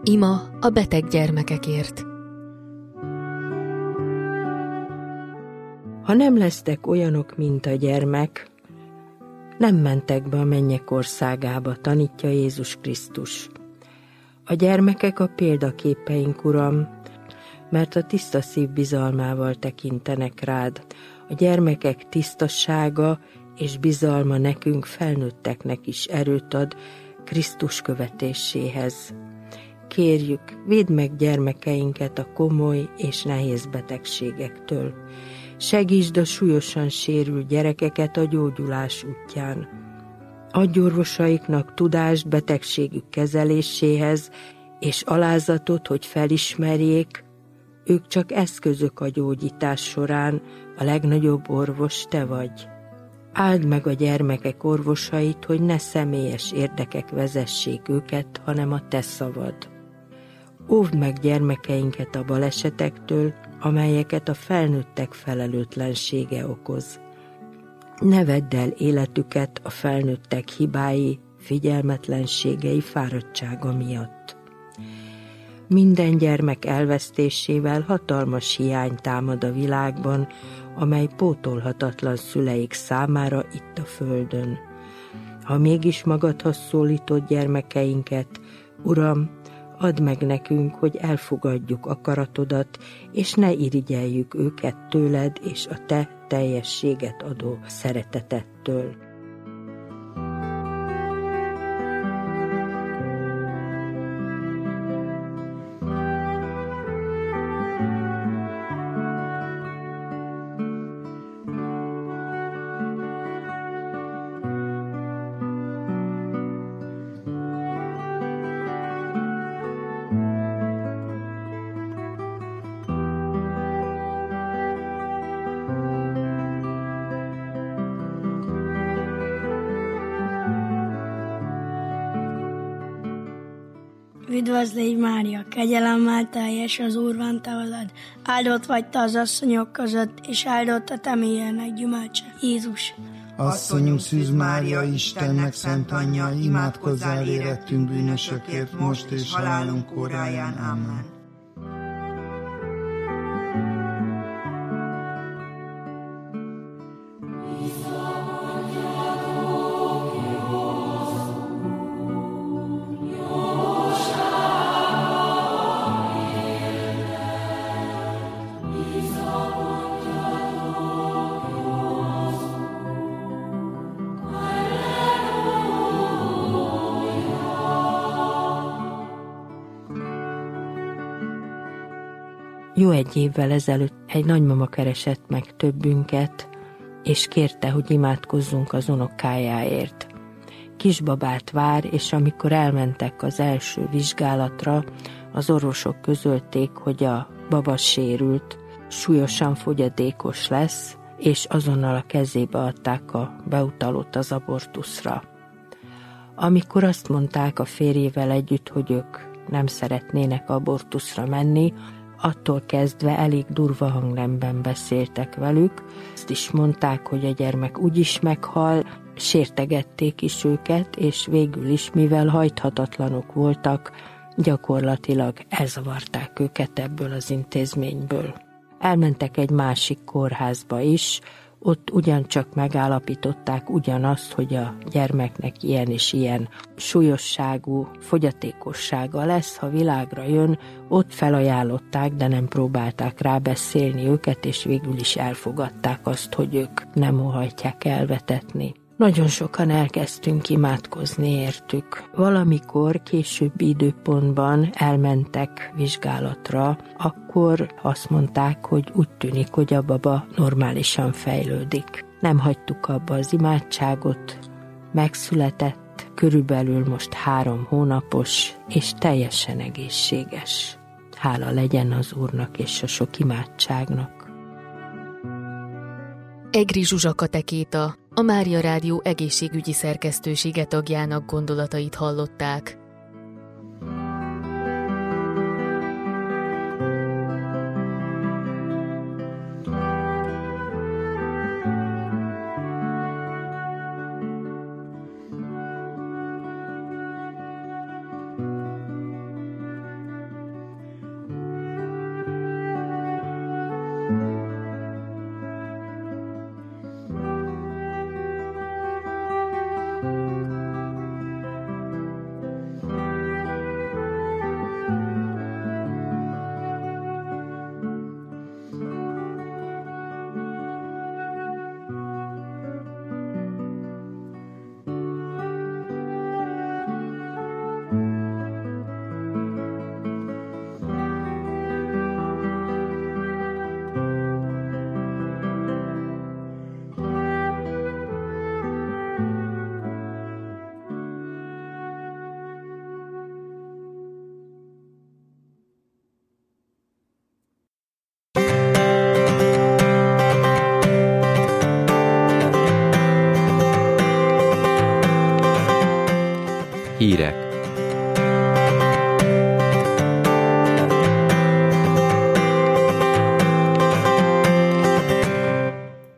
Ima a beteg gyermekekért. Ha nem lesztek olyanok, mint a gyermek, nem mentek be a mennyek országába, tanítja Jézus Krisztus. A gyermekek a példaképeink, Uram, mert a tiszta szív bizalmával tekintenek rád. A gyermekek tisztasága és bizalma nekünk felnőtteknek is erőt ad Krisztus követéséhez. Kérjük, védd meg gyermekeinket a komoly és nehéz betegségektől. Segítsd a súlyosan sérült gyerekeket a gyógyulás útján. Adj orvosaiknak tudást betegségük kezeléséhez, és alázatot, hogy felismerjék, ők csak eszközök a gyógyítás során, a legnagyobb orvos te vagy. Áld meg a gyermekek orvosait, hogy ne személyes érdekek vezessék őket, hanem a te szavad. Óvd meg gyermekeinket a balesetektől, amelyeket a felnőttek felelőtlensége okoz. Ne vedd el életüket a felnőttek hibái, figyelmetlenségei, fáradtsága miatt. Minden gyermek elvesztésével hatalmas hiány támad a világban, amely pótolhatatlan szüleik számára itt a földön. Ha mégis magadhoz szólítod gyermekeinket, Uram, add meg nekünk, hogy elfogadjuk akaratodat, és ne irigyeljük őket tőled és a te teljességet adó szeretetettől. Üdvözlégy Mária, kegyelemmel teljes, az Úr van te veled, áldott vagy te az asszonyok között, és áldott a te mélyének gyümölcse, Jézus. Asszonyunk Szűz Mária, Istennek szent anyja, imádkozzál érettünk bűnösökért, most és halálunk óráján. Amen. Jó egy évvel ezelőtt egy nagymama keresett meg többünket, és kérte, hogy imádkozzunk az unokájáért. Kisbabát vár, és amikor elmentek az első vizsgálatra, az orvosok közölték, hogy a baba sérült, súlyosan fogyatékos lesz, és azonnal a kezébe adták a beutalót az abortuszra. Amikor azt mondták a férjével együtt, hogy ők nem szeretnének abortuszra menni, attól kezdve elég durva hangnemben beszéltek velük. Azt is mondták, hogy a gyermek úgyis meghal, sértegették is őket, és végül is, mivel hajthatatlanok voltak, gyakorlatilag elzavarták őket ebből az intézményből. Elmentek egy másik kórházba is, ott ugyancsak megállapították ugyanazt, hogy a gyermeknek ilyen és ilyen súlyosságú fogyatékossága lesz, ha világra jön. Ott felajánlották, de nem próbálták rábeszélni őket, és végül is elfogadták azt, hogy ők nem óhajtják elvetetni. Nagyon sokan elkezdtünk imádkozni értük. Valamikor későbbi időpontban elmentek vizsgálatra, akkor azt mondták, hogy úgy tűnik, hogy a baba normálisan fejlődik. Nem hagytuk abba az imádságot, megszületett, körülbelül most 3 hónapos, és teljesen egészséges. Hála legyen az Úrnak és a sok imádságnak. Egri Zsuzsa katekéta, a Mária Rádió egészségügyi szerkesztősége tagjának gondolatait hallották. Hírek